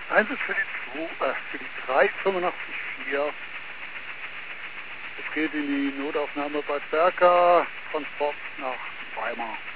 Einsatz für die 385-4. Es geht in die Notaufnahme Bad Berka, Transport nach Weimar.